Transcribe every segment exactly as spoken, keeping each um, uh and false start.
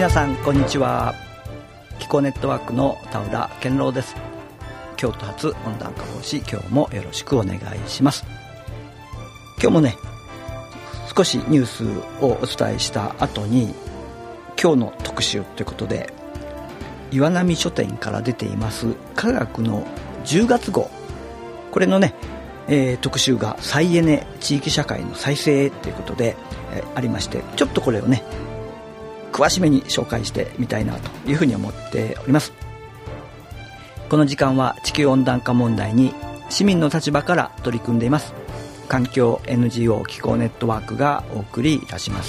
皆さんこんにちは。気候ネットワークの田浦健郎です。京都発温暖化防止、今日もよろしくお願いします。今日もね少しニュースをお伝えした後に今日の特集ということで、岩波書店から出ています科学のじゅうがつ号、これのね、えー、特集が再エネ地域社会の再生ということで、えー、ありまして、ちょっとこれをね詳しめに紹介してみたいなというふうに思っております。この時間は地球温暖化問題に市民の立場から取り組んでいます環境 エヌジーオー 気候ネットワークがお送りいたします。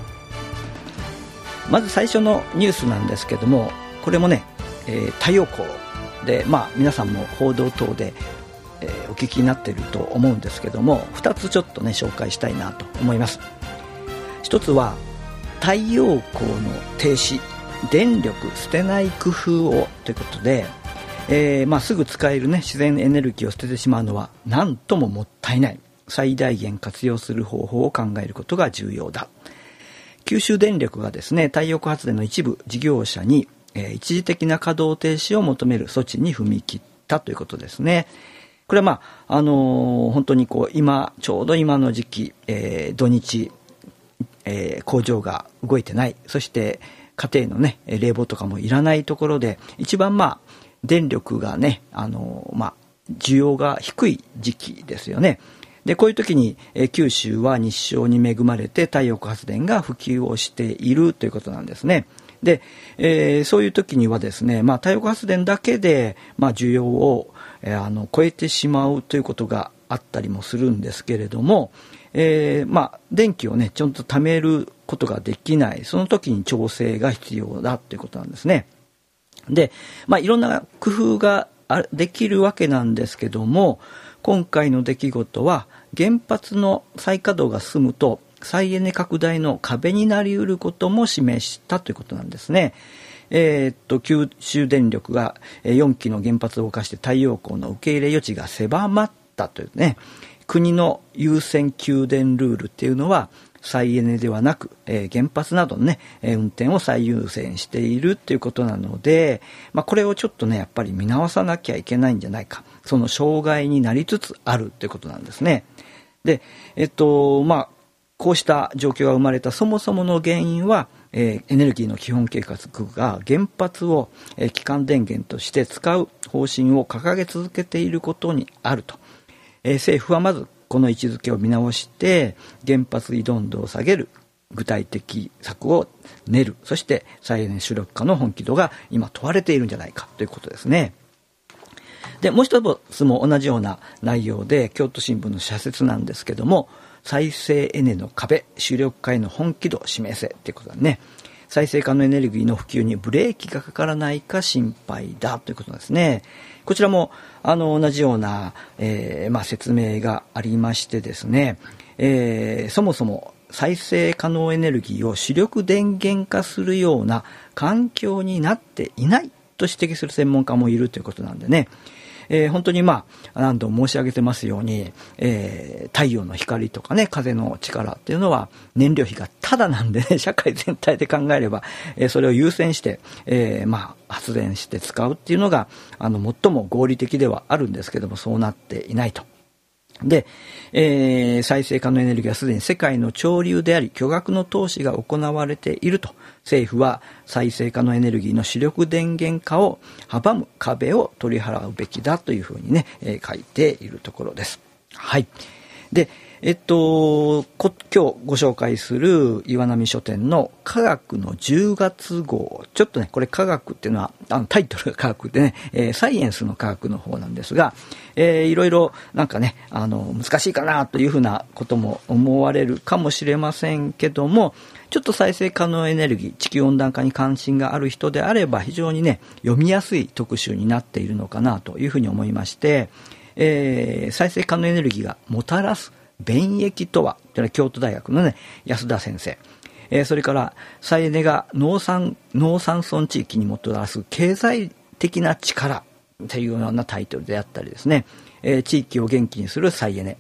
まず最初のニュースなんですけども、これもね、えー、太陽光で、まあ皆さんも報道等で、えー、お聞きになっていると思うんですけども、ふたつちょっとね紹介したいなと思います。ひとつは太陽光の停止、電力捨てない工夫をということで、えーまあ、すぐ使える、ね、自然エネルギーを捨ててしまうのはなんとももったいない。最大限活用する方法を考えることが重要だ。九州電力がですね、太陽光発電の一部事業者に、えー、一時的な稼働停止を求める措置に踏み切ったということですね。これはまあ、あのー、本当にこう今ちょうど今の時期、えー、土日えー、工場が動いてない、そして家庭のね冷房とかもいらないところで一番まあ電力がね、あのー、まあ需要が低い時期ですよね。でこういう時に、えー、九州は日照に恵まれて太陽光発電が普及をしているということなんですね。で、えー、そういう時にはですね、まあ、太陽光発電だけで、まあ、需要を、えー、あの超えてしまうということがあったりもするんですけれども、えー、まあ電気をねちゃんと貯めることができない、その時に調整が必要だということなんですね。で、まあいろんな工夫ができるわけなんですけども、今回の出来事は原発の再稼働が進むと再エネ拡大の壁になりうることも示したということなんですね。えー、っと九州電力がよんきの原発を動かして太陽光の受け入れ余地が狭まったというね、国の優先給電ルールっていうのは再エネではなく、えー、原発などのね、えー、運転を最優先しているっていうことなので、まあ、これをちょっとねやっぱり見直さなきゃいけないんじゃないか、その障害になりつつあるということなんですね。で、えっとまあこうした状況が生まれたそもそもの原因は、えー、エネルギーの基本計画が原発を、えー、基幹電源として使う方針を掲げ続けていることにあると。えー、政府はまずこの位置づけを見直して原発依存度を下げる具体的策を練る、そして再エネ主力化の本気度が今問われているんじゃないかということですね。でもう一つも同じような内容で京都新聞の社説なんですけども、再生エネの壁、主力化への本気度を示せということだね。再生可能エネルギーの普及にブレーキがかからないか心配だということですね。こちらもあの同じような、えーまあ、説明がありましてですね、えー、そもそも再生可能エネルギーを主力電源化するような環境になっていないと指摘する専門家もいるということなんでね、えー、本当にまあ何度も申し上げてますように、えー、太陽の光とかね風の力っていうのは燃料費がタダなんでね、社会全体で考えれば、えー、それを優先して、えー、まあ発電して使うっていうのがあの最も合理的ではあるんですけども、そうなっていないと。で、えー、再生可能エネルギーはすでに世界の潮流であり巨額の投資が行われていると。政府は再生可能エネルギーの主力電源化を阻む壁を取り払うべきだというふうにね、えー、書いているところです。はい。で、えっとこ今日ご紹介する岩波書店の科学のじゅうがつ号、ちょっとねこれ科学っていうのはあのタイトルが科学でね、えー、サイエンスの科学の方なんですが、えー、いろいろなんかねあの難しいかなというふうなことも思われるかもしれませんけども、ちょっと再生可能エネルギー、地球温暖化に関心がある人であれば非常にね読みやすい特集になっているのかなというふうに思いまして、えー、再生可能エネルギーがもたらす便益とは、というのは京都大学のね安田先生、えー、それから再エネが農産農山村地域にもたらす経済的な力というようなタイトルであったりですね、えー、地域を元気にする再エネ、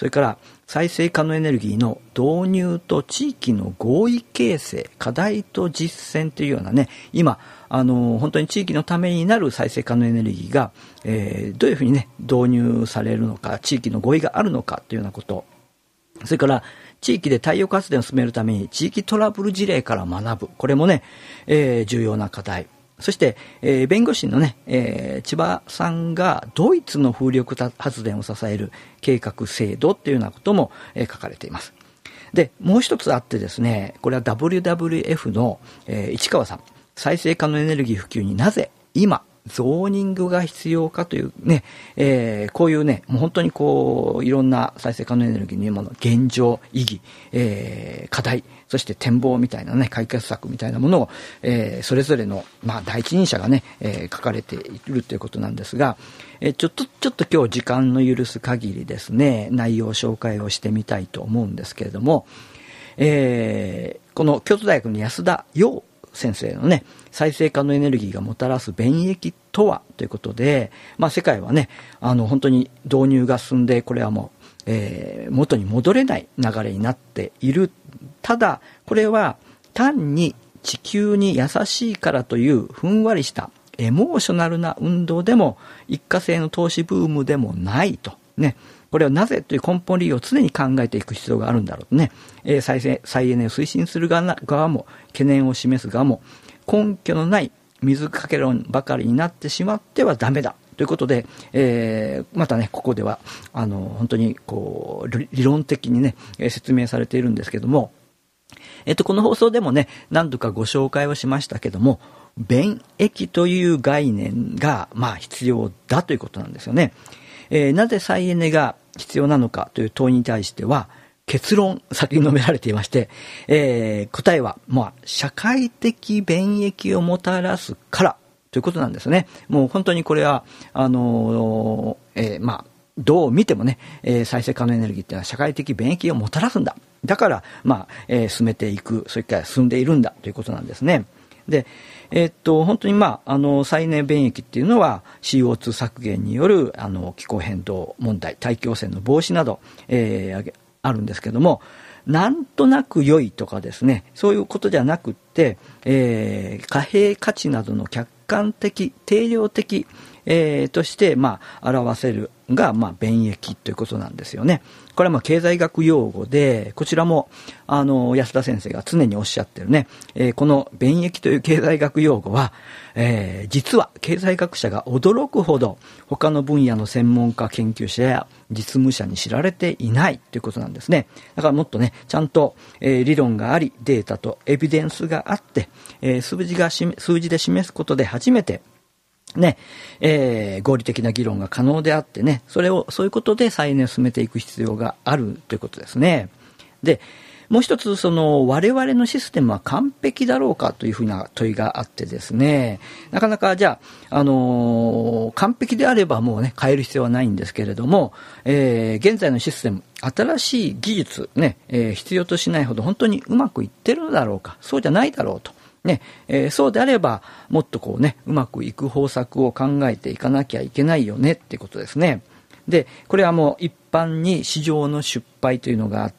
それから再生可能エネルギーの導入と地域の合意形成、課題と実践というようなね、今あの本当に地域のためになる再生可能エネルギーが、えー、どういうふうにね導入されるのか、地域の合意があるのかというようなこと、それから地域で太陽光発電を進めるために地域トラブル事例から学ぶ、これもね、えー、重要な課題。そして、えー、弁護士のね、えー、千葉さんがドイツの風力発電を支える計画制度っていうようなことも、えー、書かれています。で、もう一つあってですね、これは ダブリューダブリューエフ の、えー、市川さん、再生可能エネルギー普及になぜ今ゾーニングが必要かというね、えー、こういうね、もう本当にこういろんな再生可能エネルギーのもの、現状、意義、えー、課題、そして展望みたいなね、解決策みたいなものを、えー、それぞれの、まあ、第一人者がね、えー、書かれているということなんですが、えー、ちょっとちょっと今日時間の許す限りですね、内容紹介をしてみたいと思うんですけれども、えー、この京都大学の安田洋先生のね、再生可能エネルギーがもたらす便益とはということで、まあ、世界はね、あの本当に導入が進んで、これはもう、えー、元に戻れない流れになっている。ただこれは単に地球に優しいからというふんわりしたエモーショナルな運動でも一過性の投資ブームでもないとね。これはなぜという根本理由を常に考えていく必要があるんだろうとね、えー、再生再エネを推進する側側も懸念を示す側も根拠のない水かけ論ばかりになってしまってはダメだということで、えー、またねここではあの本当にこう理論的にね説明されているんですけども、えっとこの放送でもね何度かご紹介をしましたけども、便益という概念がまあ必要だということなんですよね。えー、なぜ再エネが必要なのかという問いに対しては結論先に述べられていまして、えー、答えは、まあ、社会的便益をもたらすからということなんですね。もう本当にこれはあのーえー、まあどう見てもね、えー、再生可能エネルギーっていうのは社会的便益をもたらすんだ。だから、まあえー、進めていく、それから進んでいるんだということなんですね。で、えー、っと本当にまああの再エネ便益っていうのは シーオーツー 削減によるあの気候変動問題、大気汚染の防止など、えー、あるんですけども、なんとなく良いとかですね、そういうことじゃなくって、えー、貨幣価値などの客観的定量的、えー、としてまあ表せるがまあ便益ということなんですよね。これはまあ経済学用語で、こちらもあの安田先生が常におっしゃってるね、えー、この便益という経済学用語は、えー、実は経済学者が驚くほど他の分野の専門家研究者や実務者に知られていないということなんですね。だからもっとねちゃんと、えー、理論がありデータとエビデンスがあって、えー、数字がし数字で示すことで初めてね、えー、合理的な議論が可能であってね、それをそういうことで再エネを進めていく必要があるということですね。で、もう一つその我々のシステムは完璧だろうかというふうな問いがあってですね、なかなかじゃあ、あのー、完璧であればもうね変える必要はないんですけれども、えー、現在のシステム、新しい技術ね、えー、必要としないほど本当にうまくいってるのだろうか、そうじゃないだろうと。ねえー、そうであればもっとこうねうまくいく方策を考えていかなきゃいけないよねっていうことですね。でこれはもう一般に市場の失敗というのがあって、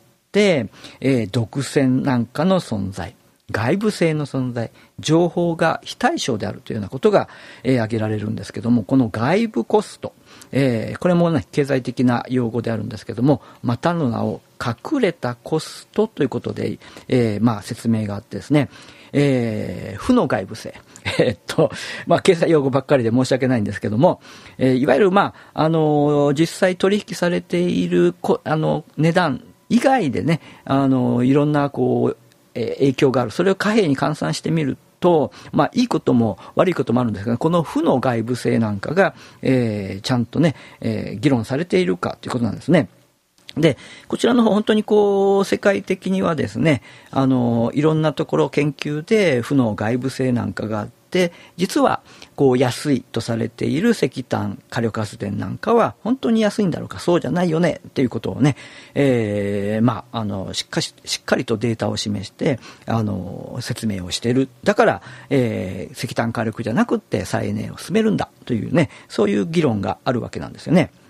えー、独占なんかの存在、外部性の存在、情報が非対称であるというようなことが、えー、挙げられるんですけども、この外部コスト、えー、これもね経済的な用語であるんですけども、またの名を隠れたコストということで、えー、まあ説明があってですね、えー、負の外部性、えー、っとまあ経済用語ばっかりで申し訳ないんですけども、えー、いわゆるまああのー、実際取引されているこあの値段以外でね、あのー、いろんなこう、えー、影響がある。それを貨幣に換算してみると、まあいいことも悪いこともあるんですが、この負の外部性なんかが、えー、ちゃんとね、えー、議論されているかということなんですね。でこちらの方本当にこう世界的にはですね、あのいろんなところ研究で負の外部性なんかがあって、実はこう安いとされている石炭火力発電なんかは本当に安いんだろうか、そうじゃないよねっていうことをね、えー、まああのしっかりしっかりとデータを示してあの説明をしている。だから、えー、石炭火力じゃなくって再エネを進めるんだというね、そういう議論があるわけなんですよね。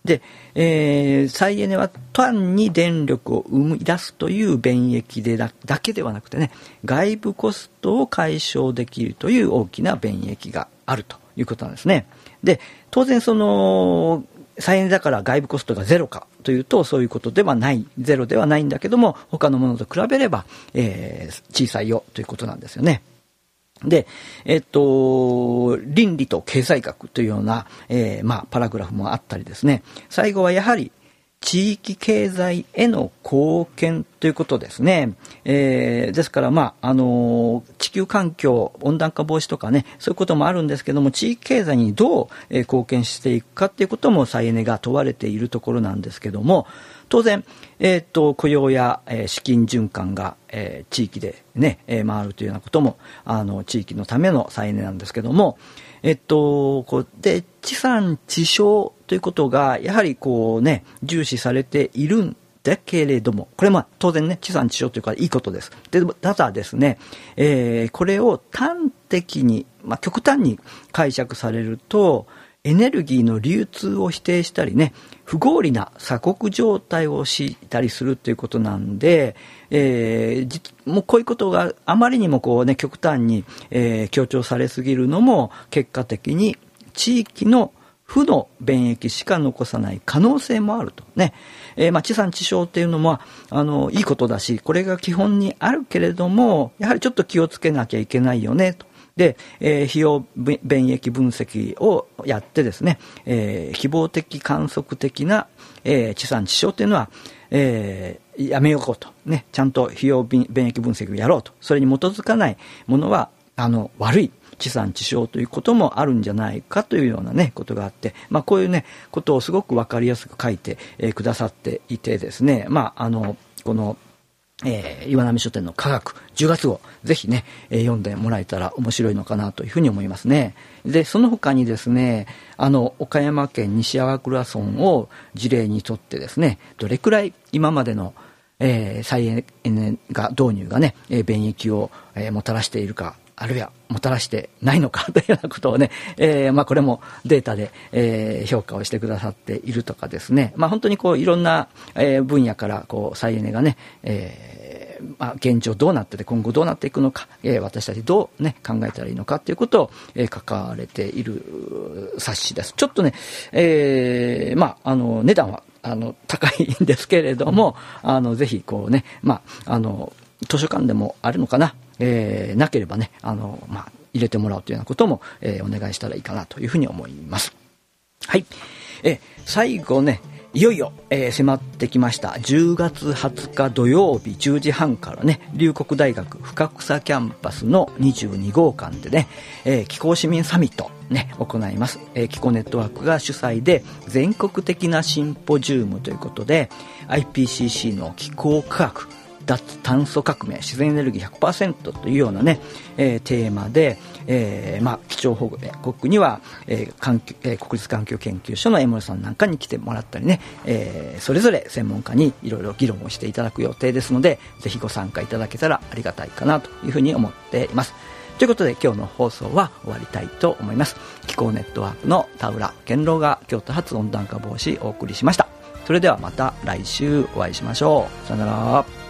で、えー、再エネは単に電力を生み出すという便益で だ, だけではなくてね、外部コストを解消できるという大きな便益があるということなんですね。で、当然その再エネだから外部コストがゼロかというとそういうことではない、ゼロではないんだけども、他のものと比べれば、えー、小さいよということなんですよね。で、えっと、倫理と経済学というような、えー、まあ、パラグラフもあったりですね。最後はやはり、地域経済への貢献ということですね。えー、ですから、まあ、あの、地球環境、温暖化防止とかね、そういうこともあるんですけども、地域経済にどう、えー、貢献していくかっていうことも再エネが問われているところなんですけども、当然、えー、と雇用や、えー、資金循環が、えー、地域で、ねえー、回るというようなこともあの地域のための再エネなんですけども、えっと、こうで地産地消ということがやはりこう、ね、重視されているんだけれども、これは当然ね、地産地消というかいいことです。でただですね、えー、これを端的に、まあ、極端に解釈されるとエネルギーの流通を否定したりね、不合理な鎖国状態をしたりするということなんで、えー、もうこういうことがあまりにもこう、ね、極端に、えー、強調されすぎるのも結果的に地域の負の便益しか残さない可能性もあるとね。えー、まあ地産地消っていうのもあのいいことだし、これが基本にあるけれども、やはりちょっと気をつけなきゃいけないよねと。で、えー、費用便益分析をやってですね、えー、希望的観測的な、えー、地産地消というのは、えー、やめようとね、ちゃんと費用便益分析をやろうと、それに基づかないものはあの悪い地産地消ということもあるんじゃないかというようなねことがあって、まあこういうねことをすごく分かりやすく書いて、えー、くださっていてですね、まああのこのえー、岩波書店の科学じゅうがつ号ぜひね、えー、読んでもらえたら面白いのかなというふうに思いますね。でその他にですね、あの岡山県西粟倉村を事例にとってですね、どれくらい今までの、えー、再エネが導入がね、えー、便益を、えー、もたらしているか、あるいはもたらしてないのかというようなことをね、えーまあ、これもデータで、えー、評価をしてくださっているとかですね、まあ、本当にこういろんな、えー、分野からこう再エネがね、えーまあ、現状どうなってて今後どうなっていくのか、えー、私たちどう、ね、考えたらいいのかということを、えー、書かれている冊子です。ちょっとね、えーまあ、あの値段はあの高いんですけれども、あのぜひこうね、まあ、あの図書館でもあるのかな、えー、なければね、あの、まあ、入れてもらうというようなことも、えー、お願いしたらいいかなというふうに思います。はい。えー、最後ね、いよいよ、えー、迫ってきましたじゅうがつはつか土曜日じゅうじはんからね、龍谷大学深草キャンパスのにじゅうにごうかんでね、えー、気候市民サミットね行います。えー、気候ネットワークが主催で全国的なシンポジウムということで アイピーシーシー の気候科学脱炭素革命自然エネルギー ひゃくパーセント というようなね、えー、テーマで、えーまあ、基調保護国には、えー環境えー、国立環境研究所の江森さんなんかに来てもらったりね、えー、それぞれ専門家にいろいろ議論をしていただく予定ですので、ぜひご参加いただけたらありがたいかなというふうに思っています。ということで今日の放送は終わりたいと思います。気候ネットワークの田浦健郎が京都発温暖化防止をお送りしました。それではまた来週お会いしましょう。さよなら。